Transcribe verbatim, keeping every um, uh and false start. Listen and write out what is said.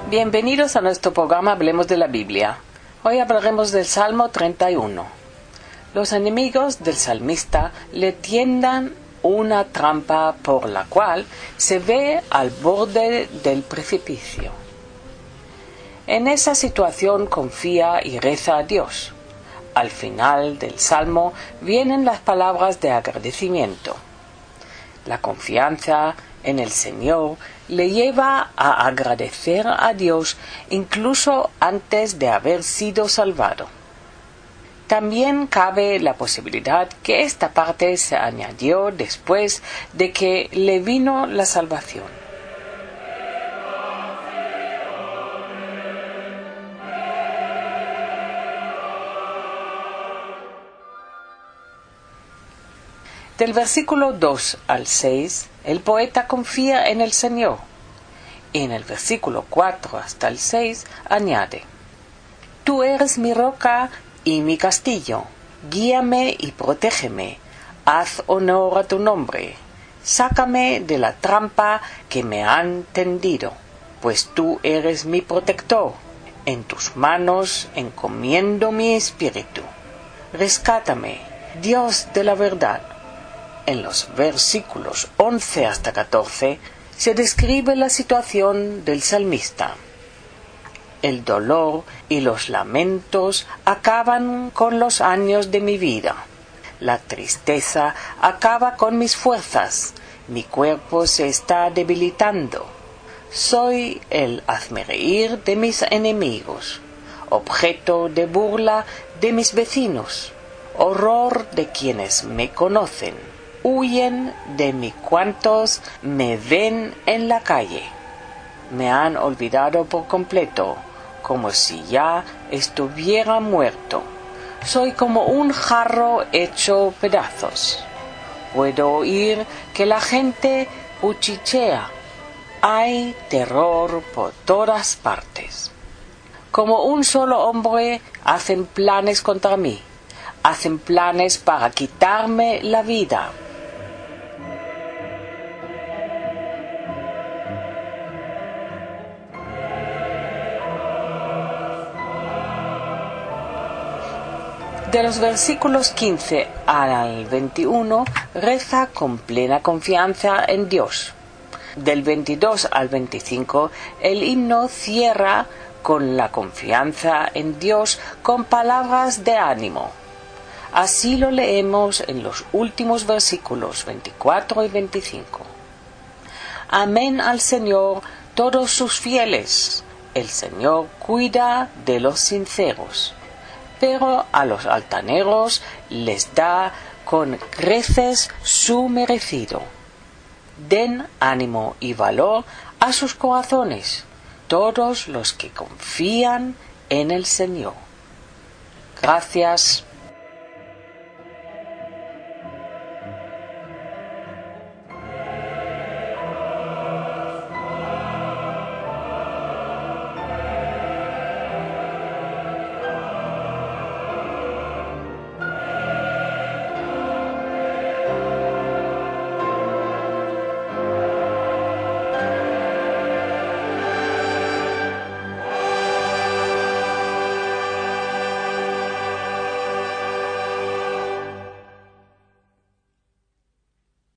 Bienvenidos a nuestro programa Hablemos de la Biblia. Hoy hablaremos del Salmo treinta y uno. Los enemigos del salmista le tiendan una trampa por la cual se ve al borde del precipicio. En esa situación confía y reza a Dios. Al final del Salmo vienen las palabras de agradecimiento. La confianza en el Señor le lleva a agradecer a Dios incluso antes de haber sido salvado. También cabe la posibilidad que esta parte se añadió después de que le vino la salvación. Del versículo dos al seis, el poeta confía en el Señor. Y en el versículo cuatro hasta el seis añade: Tú eres mi roca y mi castillo, guíame y protégeme, haz honor a tu nombre, sácame de la trampa que me han tendido, pues tú eres mi protector, en tus manos encomiendo mi espíritu. Rescátame, Dios de la verdad. En los versículos once hasta catorce se describe la situación del salmista. El dolor y los lamentos acaban con los años de mi vida. La tristeza acaba con mis fuerzas. Mi cuerpo se está debilitando. Soy el hazmerreír de mis enemigos, objeto de burla de mis vecinos, horror de quienes me conocen. Huyen de mí cuantos me ven en la calle. Me han olvidado por completo, como si ya estuviera muerto. Soy como un jarro hecho pedazos. Puedo oír que la gente cuchichea. Hay terror por todas partes. Como un solo hombre hacen planes contra mí. Hacen planes para quitarme la vida. De los versículos quince al veintiuno reza con plena confianza en Dios. Del veintidós al veinticinco el himno cierra con la confianza en Dios con palabras de ánimo. Así lo leemos en los últimos versículos veinticuatro y veinticinco. Amén al Señor todos sus fieles. El Señor cuida de los sinceros, pero a los altaneros les da con creces su merecido. Den ánimo y valor a sus corazones, todos los que confían en el Señor. Gracias.